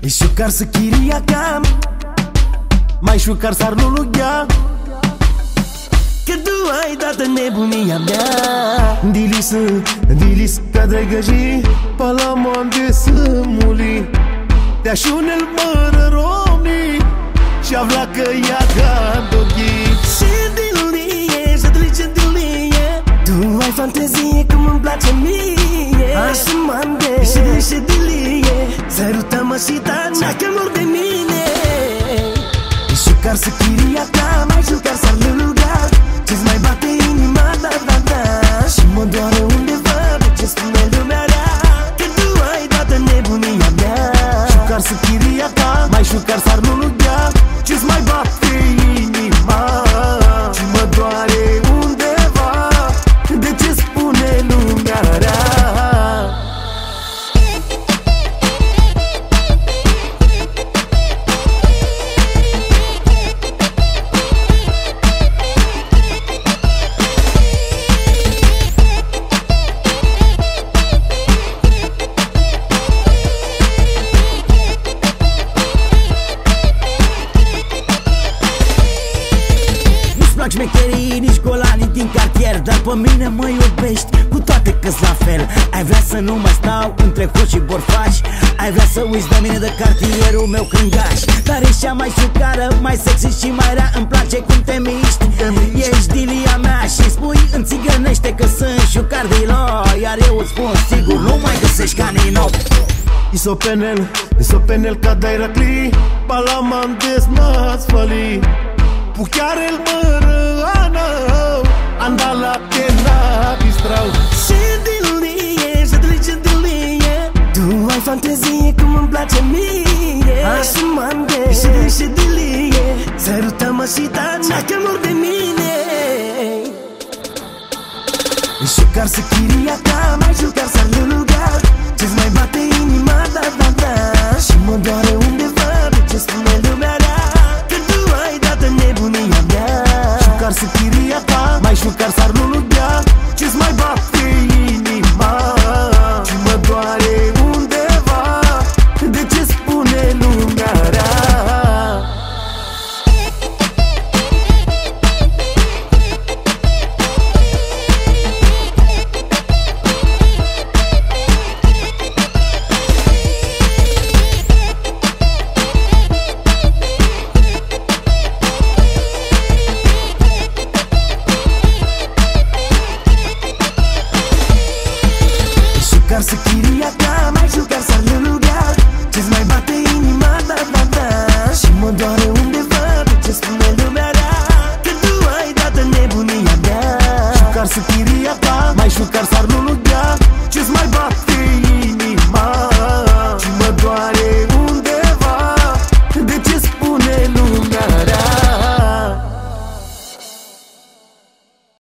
Șucar să chiria cam mai șucar s-ar lulughea, că tu ai dat în nebunia mea. Dilis ca drăgăji Palamon de sămuli Te-așunel mără romii Și-a vlacă ia gandoghi. Și dilie, și dilie Tu ai fantezie cum îmi place mie. Așa mande, și dilie Sărută-mă și taci, că mor de mine. Șucar să chiria ta, mai șucar s-ar luluga, ce-ți mai bate inima, da, da, da. Și mă doare undeva de ce spune lumea rea, că tu ai dat în nebunia mea. Șucar să chiria ta, mai șucar s-ar luluga, ce-ți mai bate inima. Și mă doare undeva de ce spune lumea rea. Șmecherii, nici golanii din cartier, dar pe mine mă iubești, cu toate că-s la fel. Ai vrea să nu mai stau între hoți și borfași, ai vrea să uiți de mine, de cartierul meu crângaș. Dar ești cea mai șucară, mai sexy și mai rea, îmi place cum te miști. Ești dilia mea și spui în țigănește că sunt șucar de ilo. Iar eu îți spun sigur, nu mai găsești ca ninop. Isopenel ca Dairacli Palaman des nasfali Puchiarel mără anău Andala te nabistrau. Și dilie Tu ai fantezie cum îmi place mie. Așa mande, și dilie Sărută-mă și taci, că mor de mine. Șucar să chiria ta, mai șucar s-ar luluga, ce-ți mai bate inima, da, da, da. Și mă doare undeva de ce spune lumea rea, că tu ai dat în nebunia mea. Șucar să chiria ta, mai șucar s-ar luluga, ce-ți mai bate inima. Și mă doare undeva de ce spune lumea rea. Șucar să chiria ta, mai șucar s-ar luluga, ce-ți mai bate inima, da, da, da. Și mă doare undeva de ce spune lumea rea, că tu ai dat în nebunia mea. Șucar să chiria